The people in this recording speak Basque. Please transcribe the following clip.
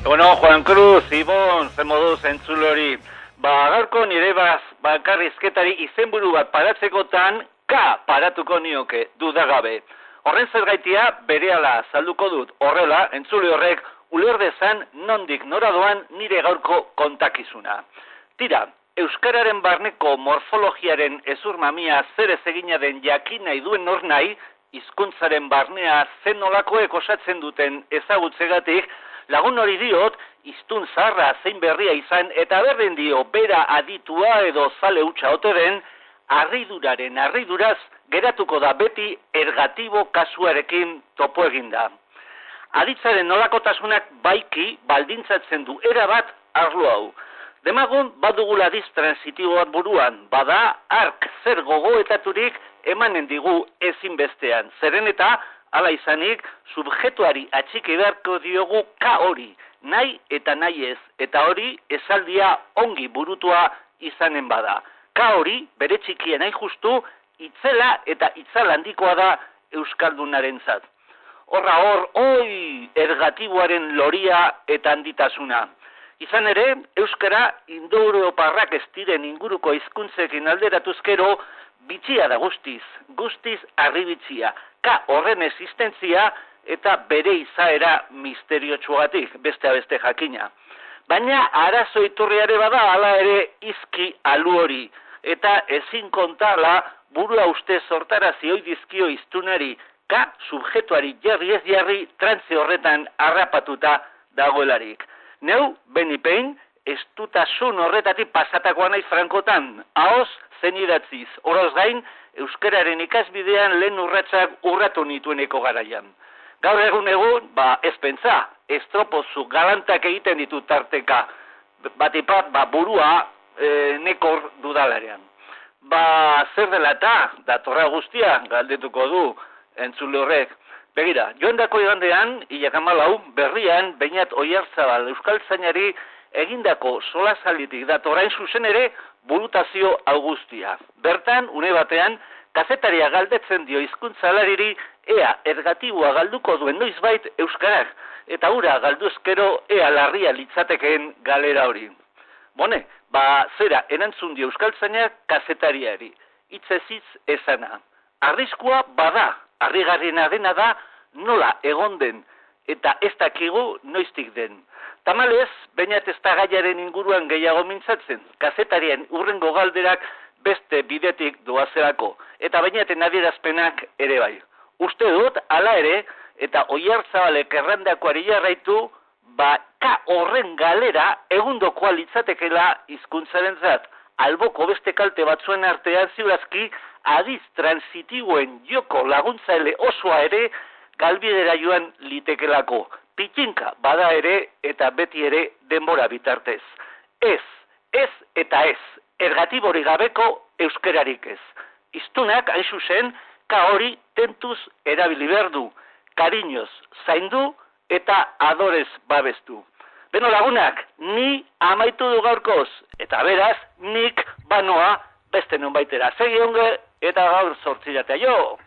Bueno, Juan Cruz, Ibon, ze moduz entzulori. Gaurko nire bakarrizketari izenburu bat paratzekotan, paratuko nioke, dudagabe. Horren zergaitia berehala azalduko dut. Horrela, entzule horrek uler dezan nondik nora doan nire gaurko kontakizuna. Tira, euskararen barneko morfologiaren ezurmamia zer ez egina den jakin nahi duen nor nahi, hizkuntzaren barnea zen nolakoek osatzen duten ezagutzegatik, lagun hori diot, hiztun zaharra zein berria izan eta berdin dio bera aditua edo zale hutsa ote den, harriduraz geratuko da beti ergatibo kasuarekin topo eginda. Aditzaren nolakotasunak baiki baldintzatzen du erabat arlo hau. Demagun badugula adiz transitibo bat buruan, bada ark zer gogoetaturik emanen digu ezinbestean. Zeren eta hala izanik, subjektuari atxiki beharko diogu hori, nahi eta nahi ez, eta hori esaldia ongi burutua izanen bada. Hori, bere txikien hain justu, itzela eta itzal handikoa da euskaldunarentzat. Horra hor, ergatiboaren loria eta handitasuna. Izan ere, euskara indoeuroparrak ez diren inguruko hizkuntzekin alderatuzkero, bitxia da guztiz harribitxia. Horren existentzia eta bere izaera misteriotsuagatik, beste beste jakina. Baina arazo iturriare bada hala ere izki alu hori, eta ezin kontala burua uste sortarazi hoi dizkio iztunari, subjektuari jarri ez jarri trantze horretan harrapatuta dagoelarik. Neu, benipein, estutasun horretatik pasatakoa naiz frankotan, ahoz zen idatziz, horoz gain, euskararen ikasbidean lehen urratsak urratu nitueneko garaian. Gaur egun, ez pentsa, estropozu galantak egiten ditu tarteka, batipat, burua nekor dudalarean. Zer dela eta, datorra guztia, galdetuko du, entzule horrek. Begira, joandako igandean, ilakamalau, berrian, Beñat Oiarzabal euskaltzainari egindako solasalitik datorain zuzen ere burutazio augustia. Bertan, une batean, kazetaria galdetzen dio hizkuntzalariri ea ergatiboa galduko duen noizbait euskarak, eta hura galduzkero ea larria litzatekeen galera hori. Bone, zera, erantzun dio euskaltzainak kazetariari, hitzez esana. Arriskua bada, harrigarriena dena da nola egon den, eta ez dakigu noiztik den. Tamalez, Beñat ez da gaiaren inguruan gehiago mintzatzen, kazetarien urrengo galderak beste bidetik doazelako, eta Beñaten adierazpenak ere bai. Uste dut, hala ere, eta Oiarzabalek errandakoari jarraitu, horren galera egundokoa litzatekela hizkuntzarentzat. Alboko beste kalte batzuen artean ziurazki, adiz transitiboen joko laguntzaile osoa ere galbidera joan litekelako. Pitinka bada ere eta beti ere denbora bitartez. Ez eta ez, ergatibori gabeko euskerarik ez. Hiztunak hain zuzen, hori tentuz erabili behar du, kariñoz zaindu eta adorez babestu. Beno lagunak, ni amaitu du gaurkoz, eta beraz, nik banoa beste nonbaitera. Segi onge eta gaur zortziratea jo!